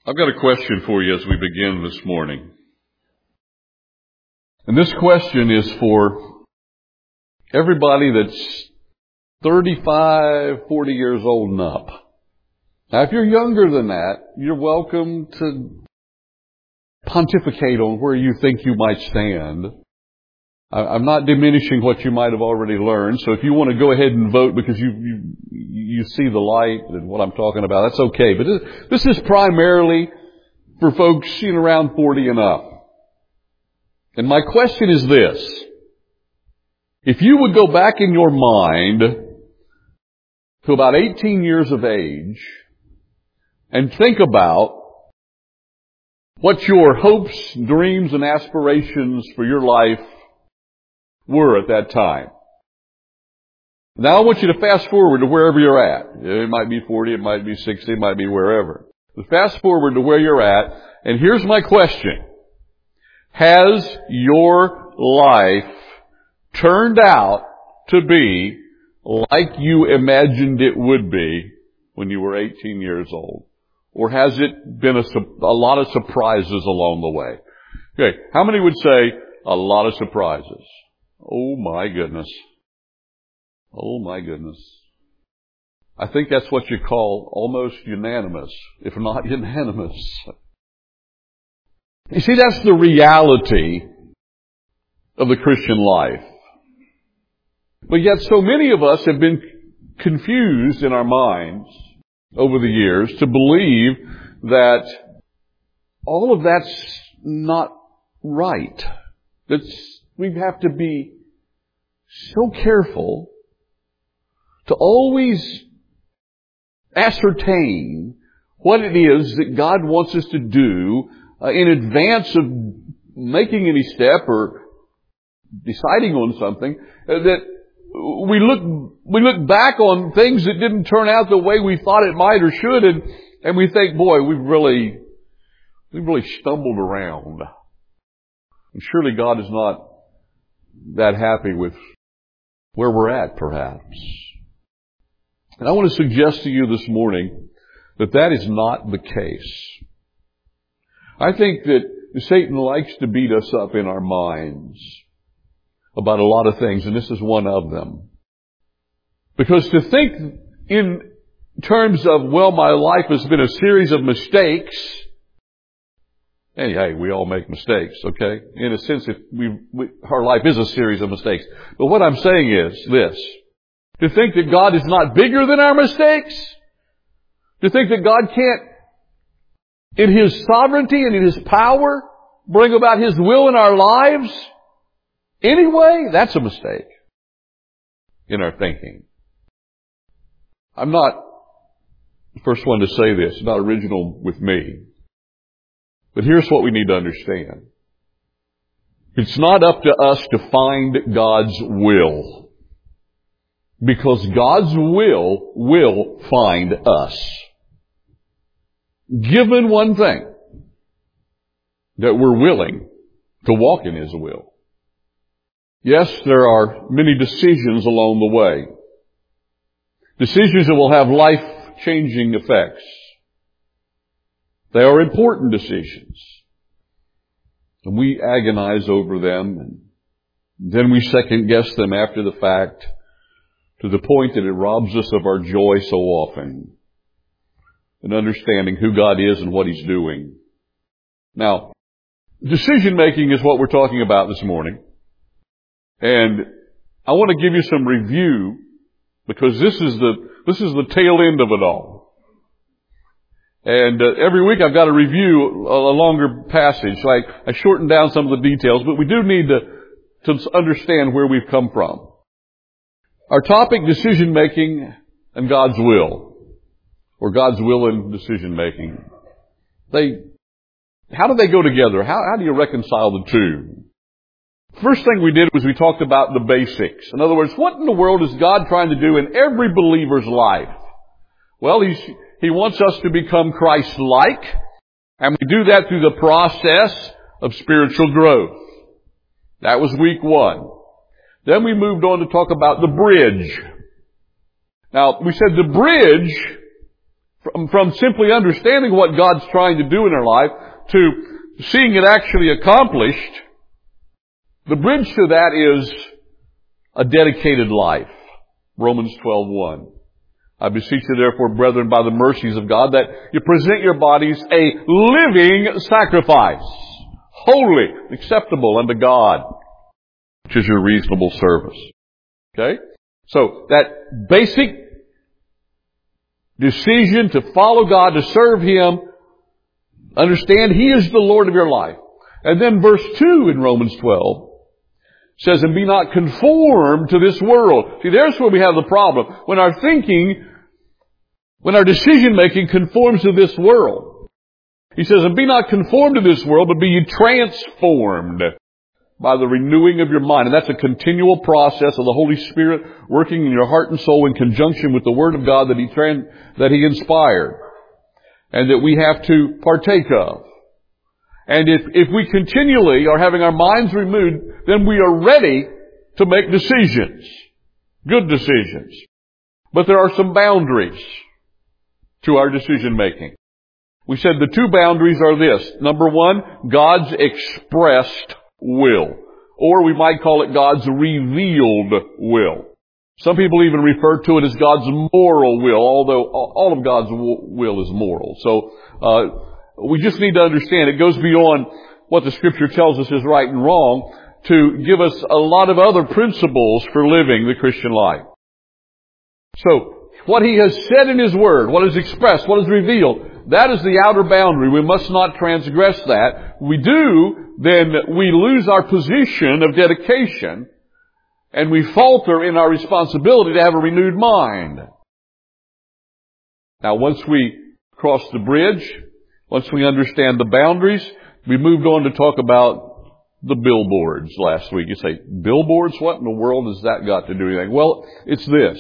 I've got a question for you as we begin this morning. And this question is for everybody that's 35, 40 years old and up. Now, if you're younger than that, you're welcome to pontificate on where you think you might stand. I'm not diminishing what you might have already learned, so if you want to go ahead and vote because you see the light and what I'm talking about, that's okay. But this is primarily for folks around 40 and up. And my question is this. If you would go back in your mind to about 18 years of age and think about what your hopes, dreams, and aspirations for your life were at that time. Now I want you to fast forward to wherever you're at. It might be 40, it might be 60, it might be wherever. But fast forward to where you're at, and here's my question. Has your life turned out to be like you imagined it would be when you were 18 years old? Or has it been a lot of surprises along the way? Okay, how many would say a lot of surprises? Oh my goodness. Oh my goodness. I think that's what you call almost unanimous, if not unanimous. You see, that's the reality of the Christian life. But yet so many of us have been confused in our minds over the years to believe that all of that's not right. We have to be so careful to always ascertain what it is that God wants us to do in advance of making any step or deciding on something, that we look back on things that didn't turn out the way we thought it might or should, and we think, boy, we've really stumbled around. And surely God is not that happy with where we're at, perhaps. And I want to suggest to you this morning that is not the case. I think that Satan likes to beat us up in our minds about a lot of things, and this is one of them. Because to think in terms of, well, my life has been a series of mistakes. Hey, we all make mistakes, okay? In a sense, our life is a series of mistakes. But what I'm saying is this. To think that God is not bigger than our mistakes. To think that God can't, in His sovereignty and in His power, bring about His will in our lives anyway, that's a mistake in our thinking. I'm not the first one to say this. It's not original with me. But here's what we need to understand. It's not up to us to find God's will. Because God's will find us. Given one thing, that we're willing to walk in His will. Yes, there are many decisions along the way. Decisions that will have life-changing effects. They are important decisions. And we agonize over them, and then we second-guess them after the fact, to the point that it robs us of our joy so often in understanding who God is and what He's doing. Now, decision-making is what we're talking about this morning. And I want to give you some review, because this is the tail end of it all. And every week I've got to review a longer passage. So I shortened down some of the details, but we do need to understand where we've come from. Our topic, decision-making and God's will. Or God's will and decision-making. How do they go together? How do you reconcile the two? First thing we did was we talked about the basics. In other words, what in the world is God trying to do in every believer's life? Well, He wants us to become Christ-like, and we do that through the process of spiritual growth. That was week 1. Then we moved on to talk about the bridge. Now, we said the bridge from simply understanding what God's trying to do in our life to seeing it actually accomplished, the bridge to that is a dedicated life. Romans 12:1. I beseech you therefore, brethren, by the mercies of God, that you present your bodies a living sacrifice, holy, acceptable unto God, which is your reasonable service. Okay? So that basic decision to follow God, to serve Him, understand He is the Lord of your life. And then verse 2 in Romans 12 says, and be not conformed to this world. See, there's where we have the problem. When our thinking, when our decision making conforms to this world. He says, and be not conformed to this world, but be ye transformed by the renewing of your mind. And that's a continual process of the Holy Spirit working in your heart and soul in conjunction with the Word of God that He inspired and that we have to partake of. And if we continually are having our minds renewed, then we are ready to make decisions. Good decisions. But there are some boundaries to our decision making. We said the two boundaries are this. Number one, God's expressed will. Or we might call it God's revealed will. Some people even refer to it as God's moral will, although all of God's will is moral. So, we just need to understand it goes beyond what the Scripture tells us is right and wrong to give us a lot of other principles for living the Christian life. So, what He has said in His Word, what is expressed, what is revealed, that is the outer boundary. We must not transgress that. We do, then we lose our position of dedication and we falter in our responsibility to have a renewed mind. Now, once we cross the bridge, once we understand the boundaries, we moved on to talk about the billboards last week. You say, billboards? What in the world has that got to do with anything? Well, it's this.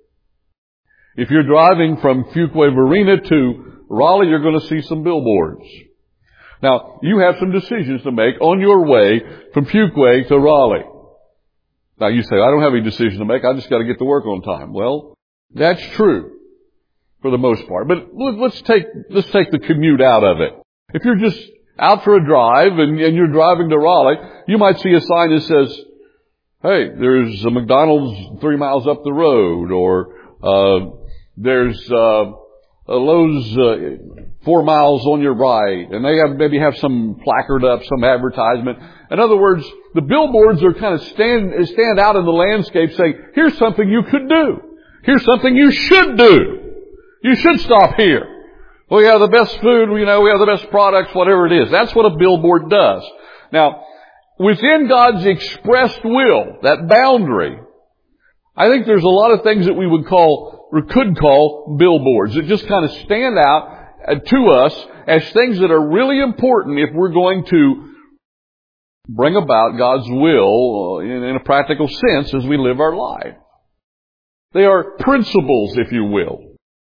If you're driving from Fuquay-Varina to Raleigh, you're going to see some billboards. Now, you have some decisions to make on your way from Fuquay to Raleigh. Now, you say, I don't have any decision to make. I just got to get to work on time. Well, that's true for the most part. But let's take the commute out of it. If you're just out for a drive and you're driving to Raleigh, you might see a sign that says, hey, there's a McDonald's 3 miles up the road, or there's a Lowe's 4 miles on your right, and they maybe have some placard up, some advertisement. In other words, the billboards are kind of stand out in the landscape saying, here's something you could do. Here's something you should do. You should stop here. We have the best food, we have the best products, whatever it is. That's what a billboard does. Now, within God's expressed will, that boundary, I think there's a lot of things that we would call, or could call, billboards that just kind of stand out to us as things that are really important if we're going to bring about God's will in a practical sense as we live our life. They are principles, if you will,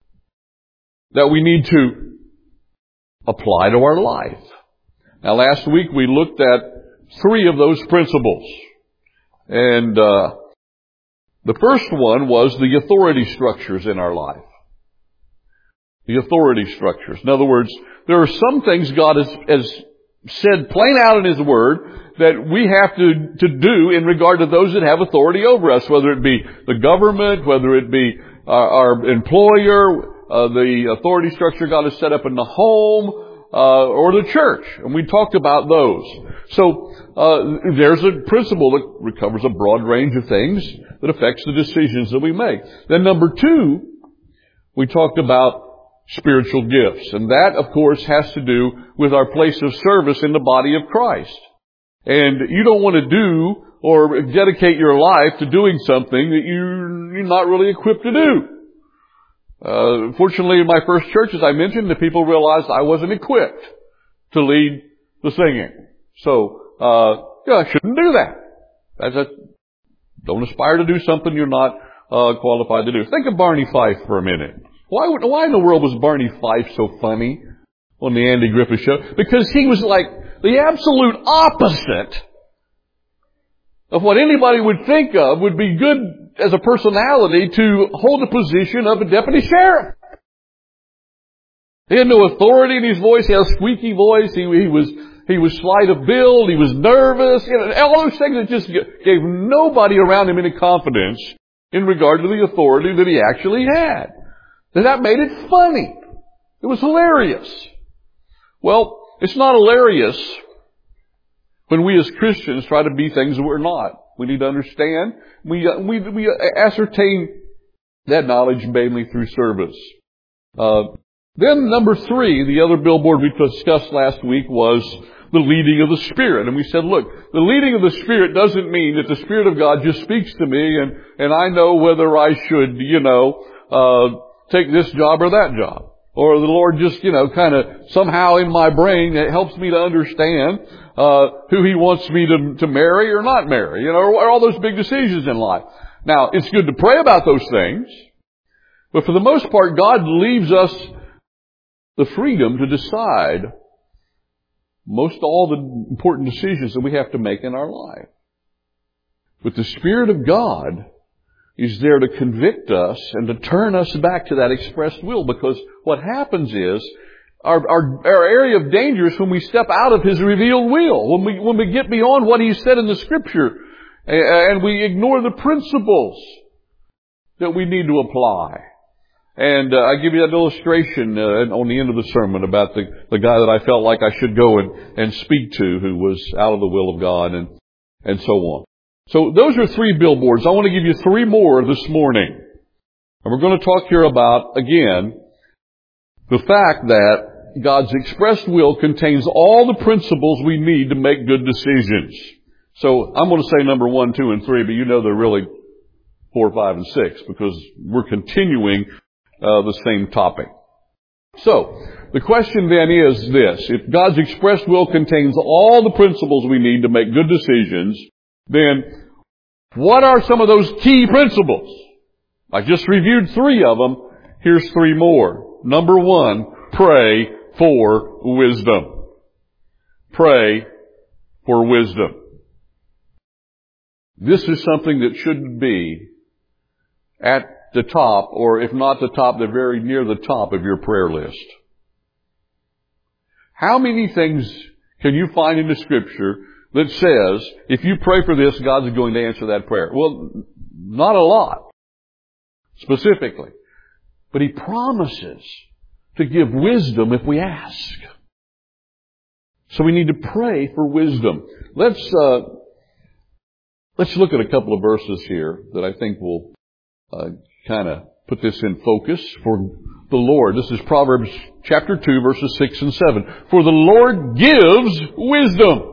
that we need to apply to our life. Now, last week we looked at 3 of those principles. And the first one was the authority structures in our life. The authority structures. In other words, there are some things God has said plain out in His Word that we have to do in regard to those that have authority over us, whether it be the government, whether it be our employer, the authority structure God has set up in the home, or the church. And we talked about those. So, there's a principle that covers a broad range of things that affects the decisions that we make. Then number 2, we talked about spiritual gifts. And that, of course, has to do with our place of service in the body of Christ. And you don't want to do or dedicate your life to doing something that you're not really equipped to do. Fortunately, in my first church, as I mentioned, the people realized I wasn't equipped to lead the singing. So, I shouldn't do that. Don't aspire to do something you're not qualified to do. Think of Barney Fife for a minute. Why in the world was Barney Fife so funny on the Andy Griffith Show? Because he was like the absolute opposite of what anybody would think of would be good as a personality to hold the position of a deputy sheriff. He had no authority in his voice. He had a squeaky voice. He was slight of build. He was nervous. All those things that just gave nobody around him any confidence in regard to the authority that he actually had. And that made it funny. It was hilarious. Well, it's not hilarious when we as Christians try to be things that we're not. We need to understand. We ascertain that knowledge mainly through service. Then number 3, the other billboard we discussed last week was the leading of the Spirit. And we said, look, the leading of the Spirit doesn't mean that the Spirit of God just speaks to me and I know whether I should, take this job or that job. Or the Lord just, kind of somehow in my brain it helps me to understand who He wants me to marry or not marry, or all those big decisions in life. Now, it's good to pray about those things, but for the most part, God leaves us the freedom to decide most all the important decisions that we have to make in our life. But the Spirit of God is there to convict us and to turn us back to that expressed will, because what happens is our area of danger is when we step out of His revealed will, when we get beyond what He said in the Scripture and we ignore the principles that we need to apply. And I give you that illustration on the end of the sermon about the guy that I felt like I should go and speak to, who was out of the will of God and so on. So those are 3 billboards. I want to give you 3 more this morning. And we're going to talk here about, again, the fact that God's expressed will contains all the principles we need to make good decisions. So I'm going to say number 1, 2, and 3, but they're really 4, 5, and 6, because we're continuing the same topic. So, the question then is this: if God's expressed will contains all the principles we need to make good decisions, then what are some of those key principles? I just reviewed 3 of them. Here's 3 more. Number 1, pray for wisdom. Pray for wisdom. This is something that should be at the top, or if not the top, they're very near the top of your prayer list. How many things can you find in the Scripture that says, if you pray for this, God's going to answer that prayer? Well, not a lot, specifically. But He promises to give wisdom if we ask. So we need to pray for wisdom. Let's look at a couple of verses here that I think will kind of put this in focus for the Lord. This is Proverbs chapter 2, verses 6 and 7. For the Lord gives wisdom.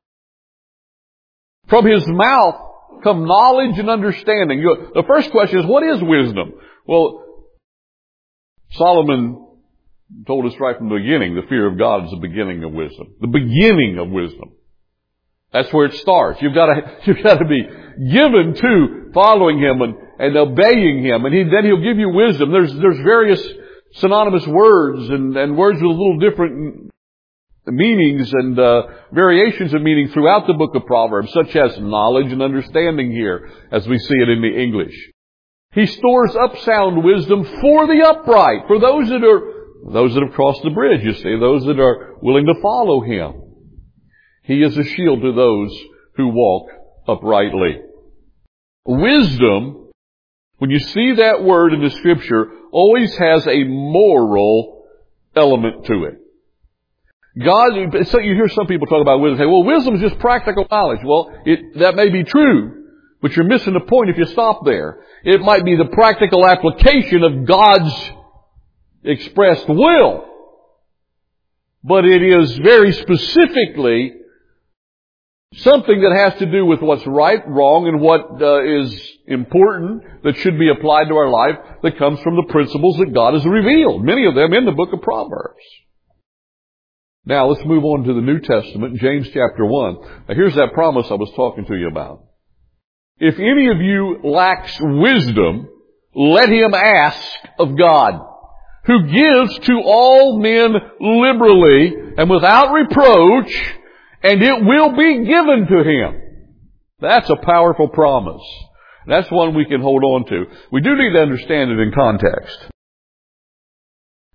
From His mouth come knowledge and understanding. The first question is, what is wisdom? Well, Solomon told us right from the beginning, the fear of God is the beginning of wisdom. The beginning of wisdom. That's where it starts. You've got to be given to following Him and obeying Him, and then He'll give you wisdom. There's various synonymous words and words with a little different meanings and variations of meaning throughout the book of Proverbs, such as knowledge and understanding here, as we see it in the English. He stores up sound wisdom for the upright, for those that have crossed the bridge, you see, those that are willing to follow Him. He is a shield to those who walk uprightly. Wisdom, when you see that word in the Scripture, always has a moral element to it. So you hear some people talk about wisdom and say, well, wisdom is just practical knowledge. Well, that may be true, but you're missing the point if you stop there. It might be the practical application of God's expressed will. But it is very specifically something that has to do with what's right, wrong, and what is important that should be applied to our life that comes from the principles that God has revealed, many of them in the book of Proverbs. Now, let's move on to the New Testament, James chapter 1. Now, here's that promise I was talking to you about. If any of you lacks wisdom, let him ask of God, who gives to all men liberally and without reproach, and it will be given to him. That's a powerful promise. That's one we can hold on to. We do need to understand it in context.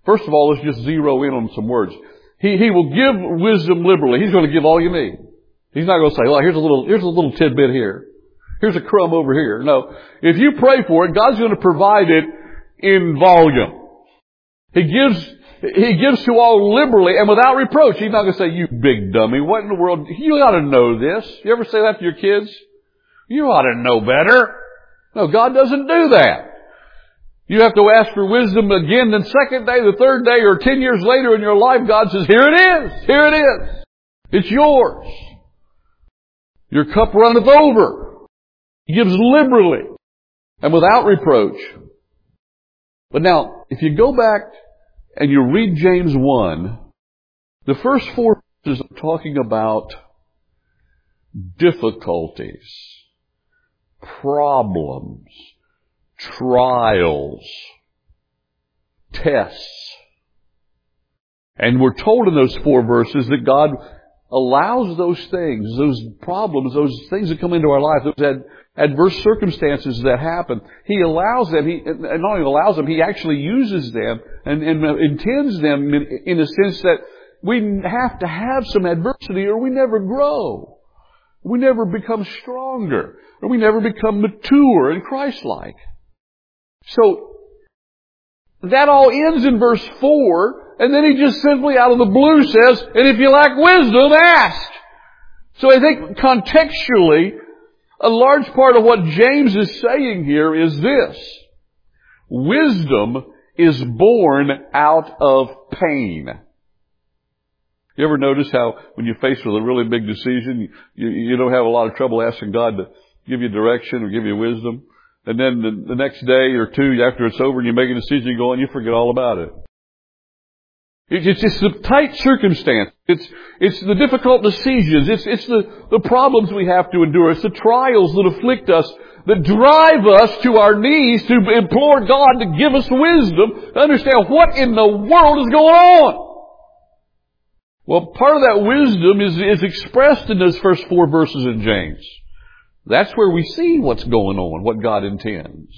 First of all, let's just zero in on some words. He will give wisdom liberally. He's going to give all you need. He's not going to say, well, here's a little tidbit here. Here's a crumb over here. No. If you pray for it, God's going to provide it in volume. He gives to all liberally and without reproach. He's not going to say, you big dummy, what in the world? You ought to know this. You ever say that to your kids? You ought to know better. No, God doesn't do that. You have to ask for wisdom again the second day, the third day, or 10 years later in your life. God says, here it is. Here it is. It's yours. Your cup runneth over. He gives liberally and without reproach. But now, if you go back and you read James 1, the first 4 verses are talking about difficulties, problems, trials, tests. And we're told in those 4 verses that God allows those things, those problems, those things that come into our life, those adverse circumstances that happen. He allows them, and not only allows them, He actually uses them and intends them in a sense that we have to have some adversity or we never grow. We never become stronger, or we never become mature and Christ-like. So, that all ends in verse 4, and then He just simply out of the blue says, and if you lack wisdom, ask. So I think contextually, a large part of what James is saying here is this. Wisdom is born out of pain. You ever notice how when you're faced with a really big decision, you don't have a lot of trouble asking God to give you direction or give you wisdom? And then the next day or two after it's over and you make a decision, you go and you forget all about it. It's just the tight circumstance. It's the difficult decisions. It's the problems we have to endure. It's the trials that afflict us, that drive us to our knees to implore God to give us wisdom to understand what in the world is going on. Well, part of that wisdom is expressed in those first 4 verses in James. That's where we see what's going on, what God intends.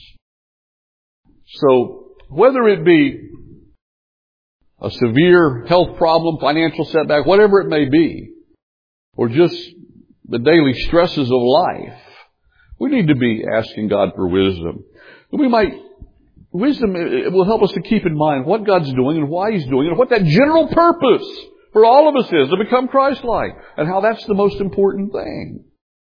So, whether it be a severe health problem, financial setback, whatever it may be, or just the daily stresses of life, we need to be asking God for wisdom. Wisdom will help us to keep in mind what God's doing and why He's doing it, and what that general purpose for all of us is, to become Christ-like, and how that's the most important thing.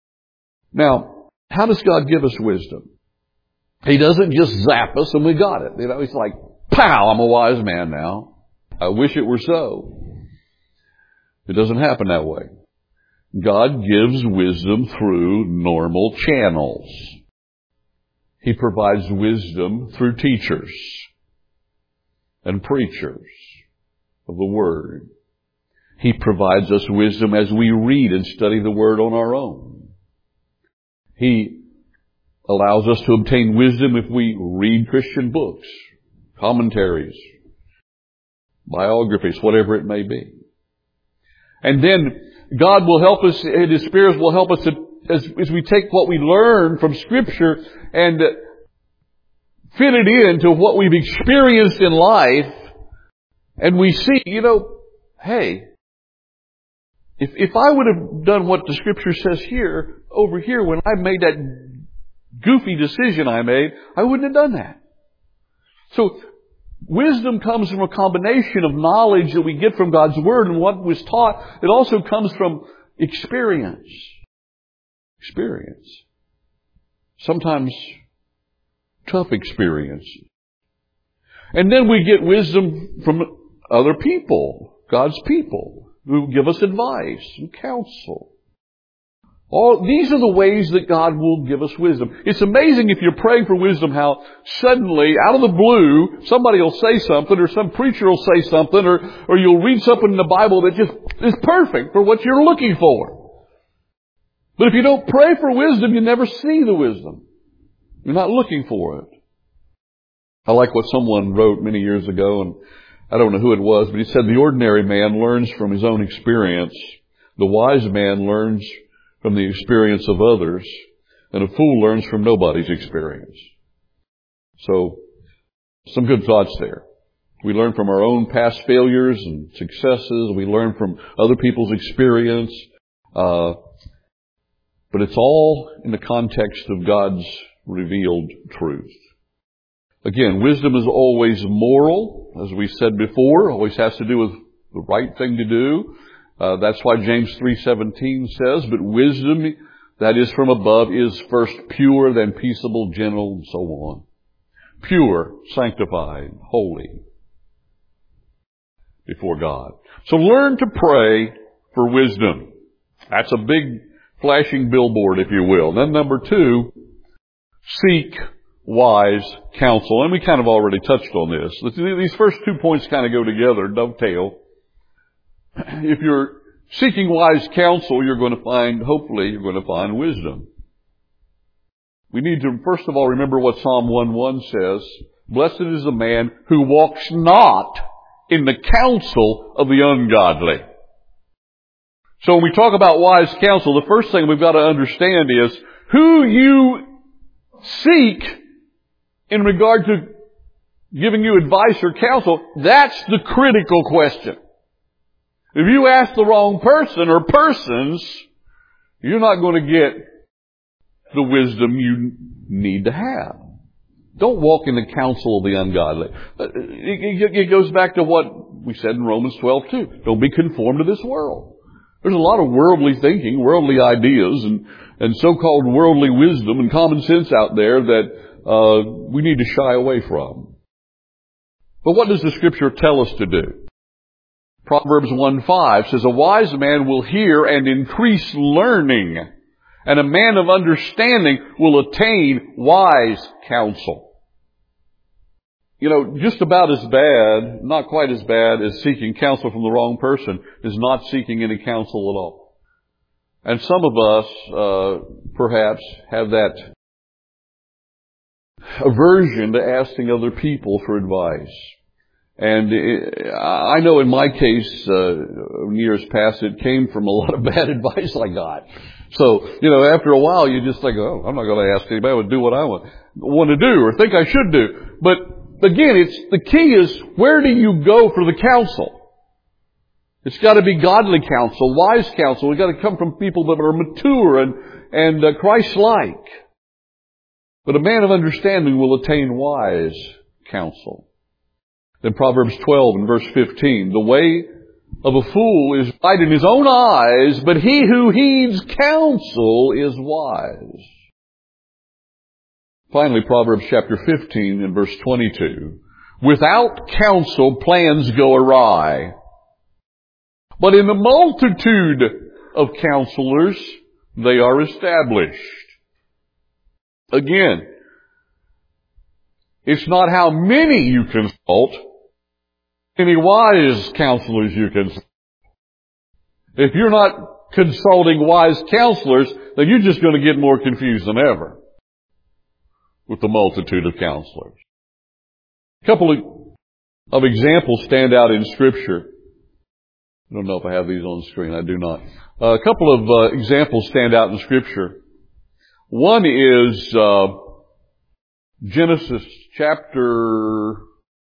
Now, how does God give us wisdom? He doesn't just zap us and we got it. He's like, pow, I'm a wise man now. I wish it were so. It doesn't happen that way. God gives wisdom through normal channels. He provides wisdom through teachers and preachers of the Word. He provides us wisdom as we read and study the Word on our own. He allows us to obtain wisdom if we read Christian books, commentaries, biographies, whatever it may be. And then God will help us, and His Spirit will help us as we take what we learn from Scripture and fit it into what we've experienced in life, and we see, hey, if I would have done what the Scripture says here, over here, when I made that goofy decision I made, I wouldn't have done that. So, wisdom comes from a combination of knowledge that we get from God's Word and what was taught. It also comes from experience. Experience. Sometimes tough experience. And then we get wisdom from other people, God's people, who give us advice and counsel. These are the ways that God will give us wisdom. It's amazing if you're praying for wisdom how suddenly, out of the blue, somebody will say something, or some preacher will say something, or you'll read something in the Bible that just is perfect for what you're looking for. But if you don't pray for wisdom, you never see the wisdom. You're not looking for it. I like what someone wrote many years ago, and I don't know who it was, but he said, the ordinary man learns from his own experience. The wise man learns from the experience of others, and a fool learns from nobody's experience. So, some good thoughts there. We learn from our own past failures and successes. We learn from other people's experience. But it's all in the context of God's revealed truth. Again, wisdom is always moral, as we said before, always has to do with the right thing to do. That's why James 3:17 says, but wisdom that is from above is first pure, then peaceable, gentle, and so on. Pure, sanctified, holy before God. So learn to pray for wisdom. That's a big flashing billboard, if you will. Then number 2, seek wise counsel. And we kind of already touched on this. These first 2 points kind of go together, dovetail. If you're seeking wise counsel, hopefully you're going to find wisdom. We need to, first of all, remember what Psalm 1:1 says. Blessed is the man who walks not in the counsel of the ungodly. So when we talk about wise counsel, the first thing we've got to understand is who you seek in regard to giving you advice or counsel. That's the critical question. If you ask the wrong person or persons, you're not going to get the wisdom you need to have. Don't walk in the counsel of the ungodly. It goes back to what we said in Romans 12:2. Don't be conformed to this world. There's a lot of worldly thinking, worldly ideas, and so-called worldly wisdom and common sense out there that we need to shy away from. But what does the Scripture tell us to do? Proverbs 1:5 says, a wise man will hear and increase learning, and a man of understanding will attain wise counsel. You know, just about as bad, not quite as bad as seeking counsel from the wrong person is not seeking any counsel at all. And some of us, perhaps, have that aversion to asking other people for advice. And I know in my case, in years past, it came from a lot of bad advice I got. So, after a while, you just think, oh, I'm not going to ask anybody to do what I want to do or think I should do. But again, the key is, where do you go for the counsel? It's got to be godly counsel, wise counsel. It's got to come from people that are mature and Christ-like. But a man of understanding will attain wise counsel. Then Proverbs 12 and verse 15, the way of a fool is right in his own eyes, but he who heeds counsel is wise. Finally, Proverbs chapter 15 and verse 22, without counsel plans go awry, but in the multitude of counselors they are established. Again, it's not how many you consult, any wise counselors you consult. If you're not consulting wise counselors, then you're just going to get more confused than ever with the multitude of counselors. A couple of examples stand out in Scripture. I don't know if I have these on the screen. I do not. A couple of examples stand out in Scripture. One is Genesis chapter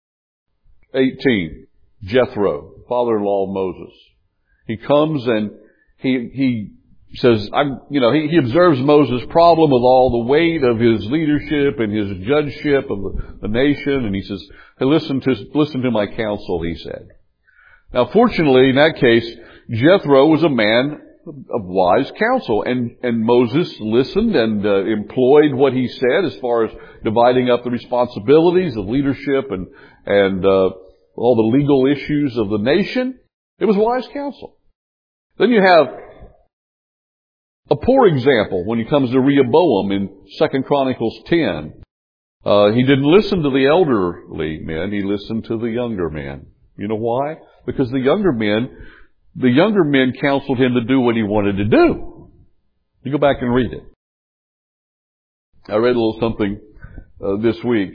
18. Jethro, father-in-law of Moses. He comes and he says, he observes Moses' problem with all the weight of his leadership and his judgeship of the nation, and he says, hey, listen to my counsel, he said. Now, fortunately, in that case, Jethro was a man of wise counsel, and Moses listened and employed what he said as far as dividing up the responsibilities of leadership and all the legal issues of the nation. It was wise counsel. Then you have a poor example when it comes to Rehoboam in 2 Chronicles 10. He didn't listen to the elderly men, he listened to the younger men. You know why? Because the younger men counseled him to do what he wanted to do. You go back and read it. I read a little something this week.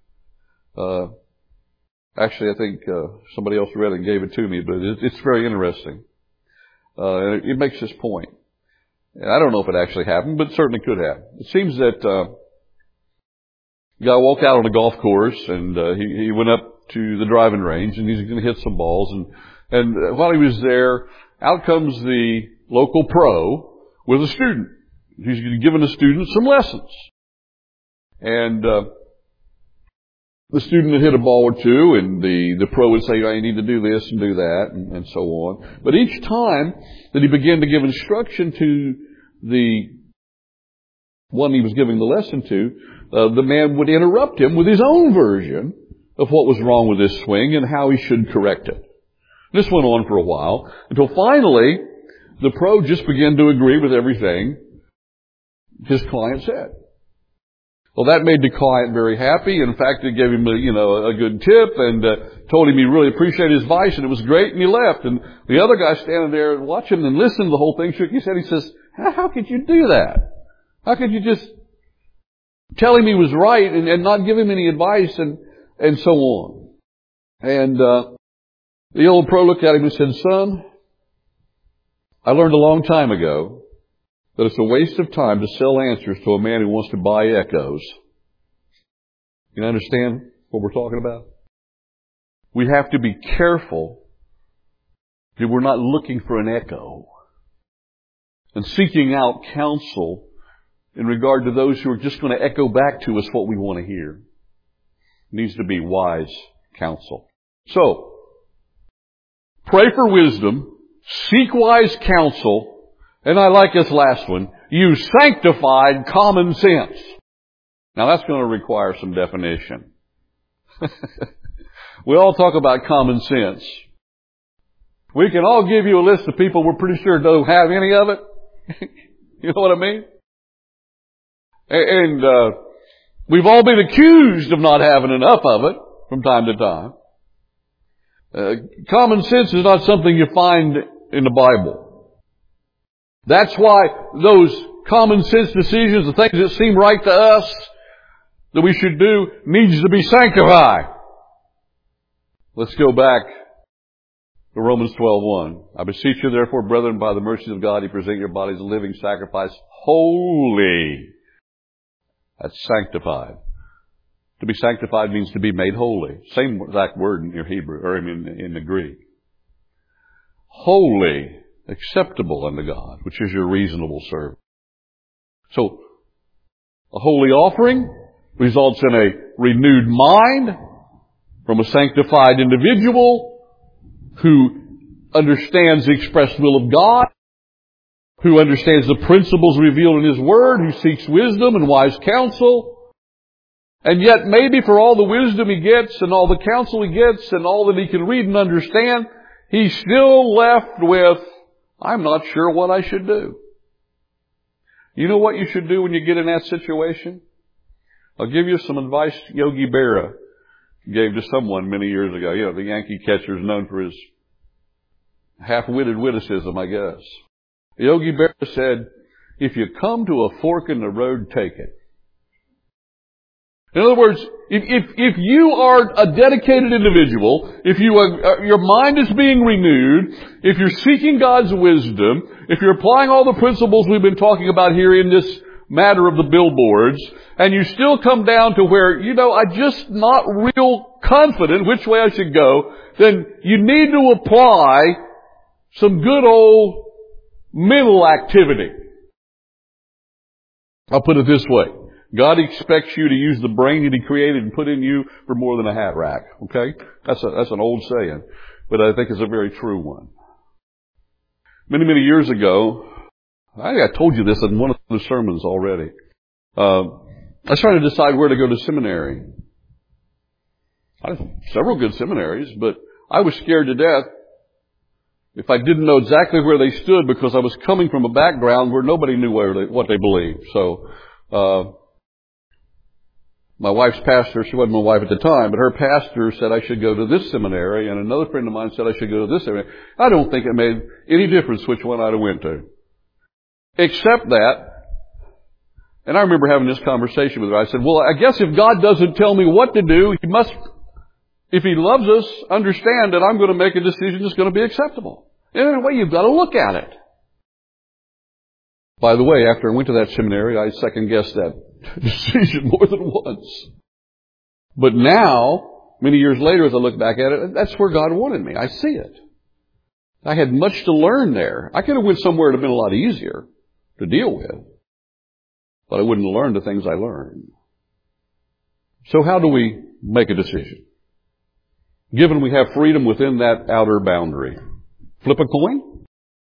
Actually, I think somebody else read it and gave it to me, but it's very interesting. It makes this point. And I don't know if it actually happened, but it certainly could have. It seems that a guy walked out on a golf course, and he went up to the driving range, and he's going to hit some balls. And while he was there, out comes the local pro with a student. He's giving the student some lessons. And the student had hit a ball or two, and the pro would say, you need to do this and do that, and so on. But each time that he began to give instruction to the one he was giving the lesson to, the man would interrupt him with his own version of what was wrong with his swing and how he should correct it. This went on for a while, until finally the pro just began to agree with everything his client said. Well, that made the client very happy. In fact, it gave him a good tip and told him he really appreciated his advice, and it was great, and he left. And the other guy standing there watching and listening to the whole thing shook his head. He says, how could you do that? How could you just tell him he was right and not give him any advice and so on? And the old pro looked at him and said, son, I learned a long time ago that it's a waste of time to sell answers to a man who wants to buy echoes. You understand what we're talking about? We have to be careful that we're not looking for an echo and seeking out counsel in regard to those who are just going to echo back to us what we want to hear. It needs to be wise counsel. So, pray for wisdom, seek wise counsel, and I like this last one, use sanctified common sense. Now that's going to require some definition. We all talk about common sense. We can all give you a list of people we're pretty sure don't have any of it. You know what I mean? And we've all been accused of not having enough of it from time to time. Common sense is not something you find in the Bible. That's why those common sense decisions, the things that seem right to us, that we should do, needs to be sanctified. Let's go back to Romans 12:1. I beseech you therefore, brethren, by the mercies of God, you present your bodies a living sacrifice, holy. That's sanctified. To be sanctified means to be made holy. Same exact word in your Hebrew, or in the Greek. Holy, acceptable unto God, which is your reasonable service. So, a holy offering results in a renewed mind from a sanctified individual who understands the expressed will of God, who understands the principles revealed in His Word, who seeks wisdom and wise counsel. And yet maybe for all the wisdom he gets and all the counsel he gets and all that he can read and understand, he's still left with, I'm not sure what I should do. You know what you should do when you get in that situation? I'll give you some advice Yogi Berra gave to someone many years ago. You know, the Yankee catcher is known for his half-witted witticism, I guess. Yogi Berra said, if you come to a fork in the road, take it. In other words, if you are a dedicated individual, if your mind is being renewed, if you're seeking God's wisdom, if you're applying all the principles we've been talking about here in this matter of the billboards, and you still come down to where, I'm just not real confident which way I should go, then you need to apply some good old mental activity. I'll put it this way. God expects you to use the brain that He created and put in you for more than a hat rack. Okay? That's an old saying, but I think it's a very true one. Many, many years ago, I think I told you this in one of the sermons already. I was trying to decide where to go to seminary. I had several good seminaries, but I was scared to death if I didn't know exactly where they stood, because I was coming from a background where nobody knew what they believed. So, my wife's pastor, she wasn't my wife at the time, but her pastor said I should go to this seminary, and another friend of mine said I should go to this seminary. I don't think it made any difference which one I'd have went to. Except that, and I remember having this conversation with her. I said, well, I guess if God doesn't tell me what to do, He must, if He loves us, understand that I'm going to make a decision that's going to be acceptable. In a way, you've got to look at it. By the way, after I went to that seminary, I second-guessed that decision more than once. But now, many years later as I look back at it, that's where God wanted me. I see it. I had much to learn there. I could have went somewhere that would have been a lot easier to deal with, but I wouldn't have learned the things I learned. So how do we make a decision? Given we have freedom within that outer boundary. Flip a coin?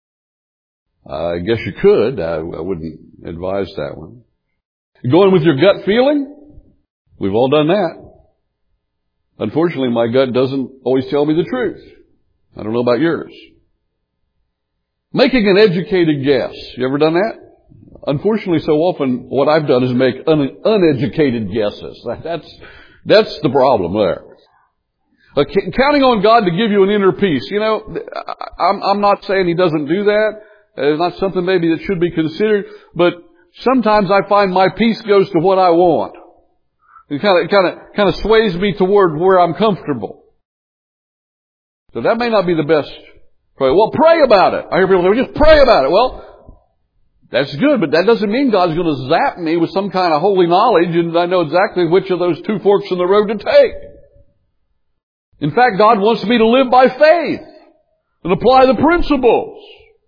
I guess you could. I wouldn't advise that one. Going with your gut feeling? We've all done that. Unfortunately, my gut doesn't always tell me the truth. I don't know about yours. Making an educated guess. You ever done that? Unfortunately, so often what I've done is make uneducated guesses. That's the problem there. Counting on God to give you an inner peace. You know, I'm not saying He doesn't do that. It's not something maybe that should be considered, but sometimes I find my peace goes to what I want. It kind of sways me toward where I'm comfortable. So that may not be the best prayer. Well, pray about it. I hear people say, well, just pray about it. Well, that's good, but that doesn't mean God's going to zap me with some kind of holy knowledge and I know exactly which of those two forks in the road to take. In fact, God wants me to live by faith and apply the principles.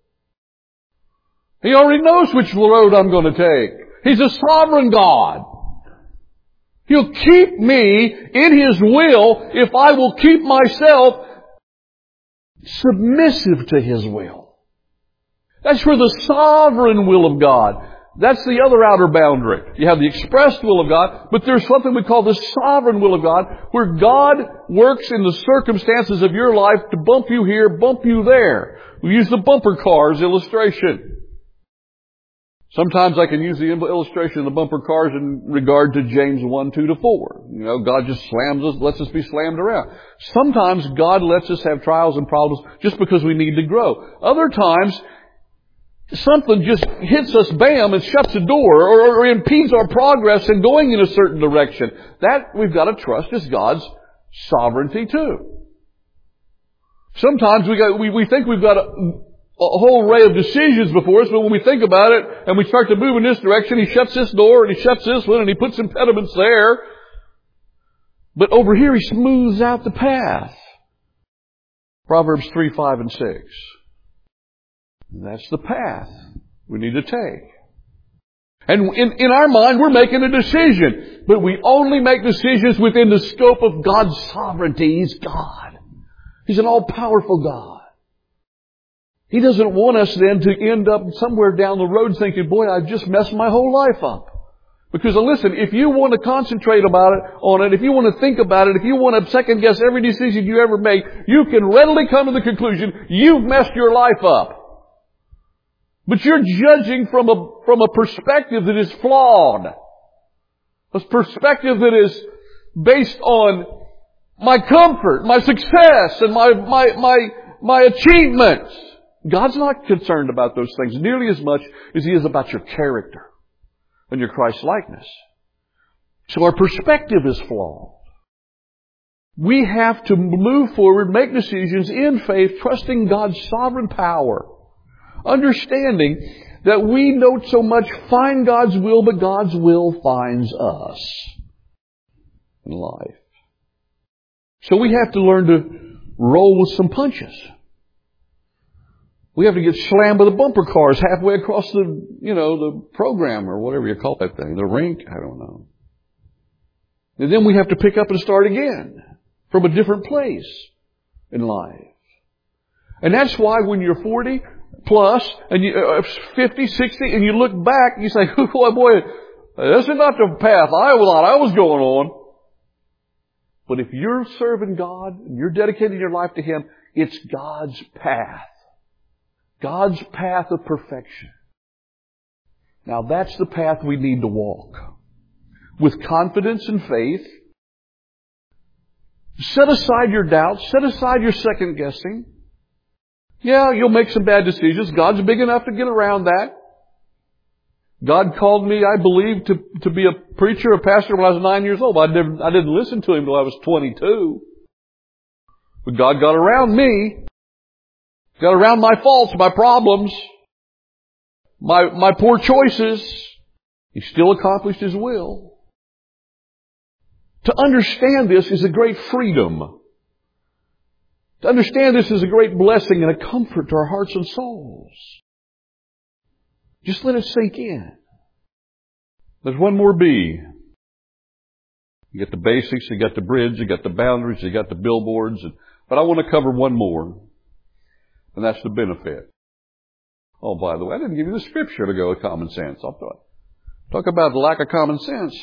He already knows which road I'm going to take. He's a sovereign God. He'll keep me in His will if I will keep myself submissive to His will. That's for the sovereign will of God. That's the other outer boundary. You have the expressed will of God, but there's something we call the sovereign will of God, where God works in the circumstances of your life to bump you here, bump you there. We use the bumper cars illustration. Sometimes I can use the illustration of the bumper cars in regard to James 1, 2 to 4. You know, God just slams us, lets us be slammed around. Sometimes God lets us have trials and problems just because we need to grow. Other times, something just hits us, bam, and shuts the door or impedes our progress in going in a certain direction. That we've got to trust is God's sovereignty too. Sometimes we think we've got a whole array of decisions before us, but when we think about it and we start to move in this direction, He shuts this door and He shuts this one and He puts impediments there. But over here He smooths out the path. Proverbs 3, 5, and 6. And that's the path we need to take. And in our mind, we're making a decision. But we only make decisions within the scope of God's sovereignty. He's God. He's an all-powerful God. He doesn't want us then to end up somewhere down the road thinking, boy, I've just messed my whole life up. Because listen, if you want to concentrate on it, if you want to think about it, if you want to second guess every decision you ever make, you can readily come to the conclusion you've messed your life up. But you're judging from a perspective that is flawed. A perspective that is based on my comfort, my success, and my achievements. God's not concerned about those things nearly as much as He is about your character and your Christ-likeness. So our perspective is flawed. We have to move forward, make decisions in faith, trusting God's sovereign power. Understanding that we don't so much find God's will, but God's will finds us in life. So we have to learn to roll with some punches. We have to get slammed by the bumper cars halfway across the program or whatever you call that thing, the rink, I don't know. And then we have to pick up and start again from a different place in life. And that's why when you're 40 plus and 50, 60 and you look back and you say, oh boy, this is not the path I thought I was going on. But if you're serving God and you're dedicating your life to Him, it's God's path. God's path of perfection. Now that's the path we need to walk. With confidence and faith. Set aside your doubts. Set aside your second guessing. Yeah, you'll make some bad decisions. God's big enough to get around that. God called me, I believe, to be a preacher, a pastor when I was 9 years old. I didn't listen to Him until I was 22. But God got around me. Got around my faults, my problems, my poor choices. He still accomplished His will. To understand this is a great freedom. To understand this is a great blessing and a comfort to our hearts and souls. Just let it sink in. There's one more B. You got the basics, you got the bridge, you got the boundaries, you got the billboards. But I want to cover one more. And that's the benefit. Oh, by the way, I didn't give you the scripture to go with common sense. I'll talk about the lack of common sense.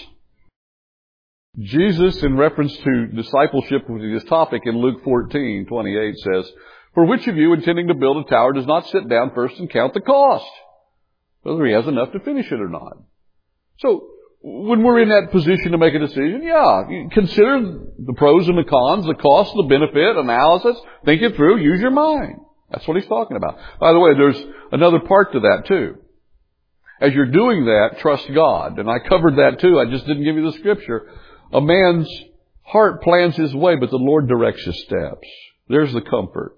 Jesus, in reference to discipleship, which is his topic in Luke 14:28, says, "For which of you, intending to build a tower, does not sit down first and count the cost, whether he has enough to finish it or not?" So, when we're in that position to make a decision, you consider the pros and the cons, the cost, the benefit, analysis, think it through, use your mind. That's what he's talking about. By the way, there's another part to that too. As you're doing that, trust God. And I covered that too. I just didn't give you the scripture. A man's heart plans his way, but the Lord directs his steps. There's the comfort.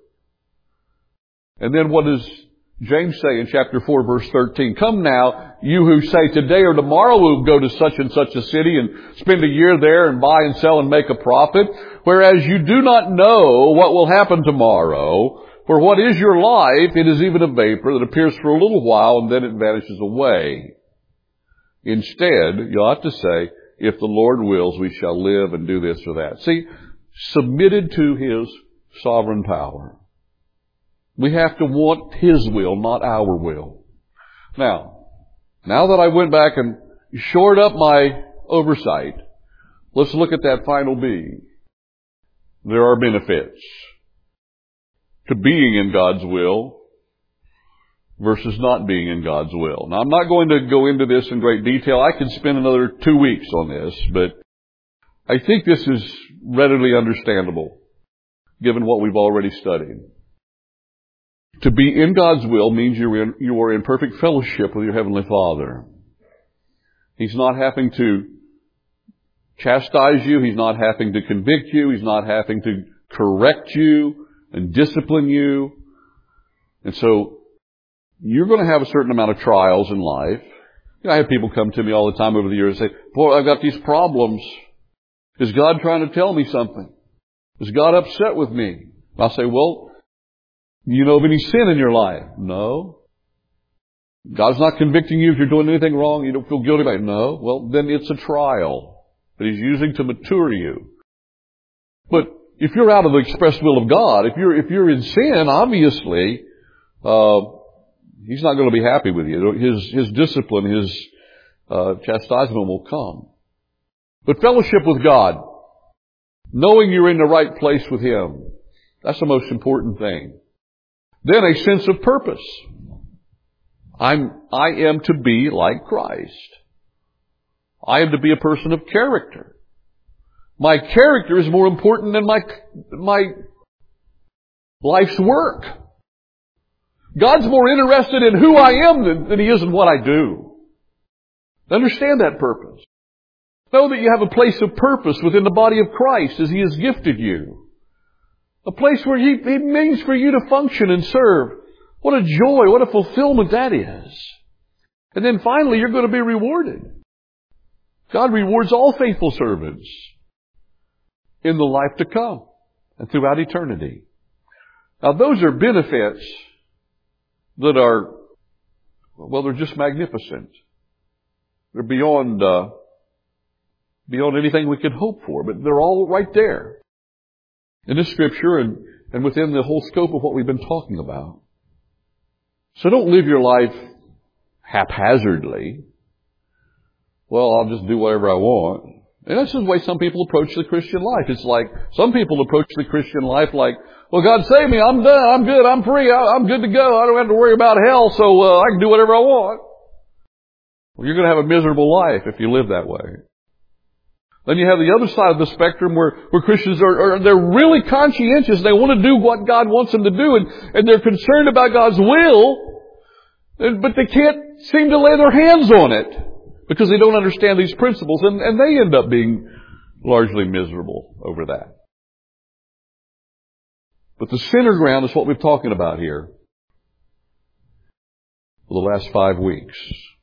And then what does James say in chapter 4, verse 13? "Come now, you who say today or tomorrow we'll go to such and such a city and spend a year there and buy and sell and make a profit, whereas you do not know what will happen tomorrow. For what is your life? It is even a vapor that appears for a little while and then it vanishes away. Instead, you ought to say, if the Lord wills, we shall live and do this or that." See, submitted to His sovereign power. We have to want His will, not our will. Now that I went back and shored up my oversight, let's look at that final B. There are benefits to being in God's will versus not being in God's will. Now, I'm not going to go into this in great detail. I could spend another 2 weeks on this, but I think this is readily understandable given what we've already studied. To be in God's will means you are in perfect fellowship with your Heavenly Father. He's not having to chastise you. He's not having to convict you. He's not having to correct you and discipline you. And so you're going to have a certain amount of trials in life. I have people come to me all the time over the years and say, "Boy, I've got these problems. Is God trying to tell me something? Is God upset with me?" And I'll say, "Well, do you know of any sin in your life?" "No." "God's not convicting you if you're doing anything wrong? You don't feel guilty about it?" "No." "Well, then it's a trial that He's using to mature you." But if you're out of the express will of God, if you're in sin, obviously, He's not going to be happy with you. His discipline, His chastisement will come. But fellowship with God, knowing you're in the right place with Him, that's the most important thing. Then a sense of purpose. I am to be like Christ. I am to be a person of character. My character is more important than my life's work. God's more interested in who I am than He is in what I do. Understand that purpose. Know that you have a place of purpose within the body of Christ as He has gifted you. A place where He means for you to function and serve. What a joy, what a fulfillment that is. And then finally, you're going to be rewarded. God rewards all faithful servants in the life to come and throughout eternity. Now, those are benefits that are, well, they're just magnificent. They're beyond anything we could hope for, but they're all right there in this scripture and within the whole scope of what we've been talking about. So don't live your life haphazardly. Well, I'll just do whatever I want. And that's the way some people approach the Christian life. It's like some people approach the Christian life like, well, God save me, I'm done, I'm good, I'm free, I'm good to go, I don't have to worry about hell, so I can do whatever I want. Well, you're going to have a miserable life if you live that way. Then you have the other side of the spectrum where Christians they're really conscientious. They want to do what God wants them to do, and they're concerned about God's will, but they can't seem to lay their hands on it because they don't understand these principles, and they end up being largely miserable over that. But the center ground is what we're talking about here for the last 5 weeks.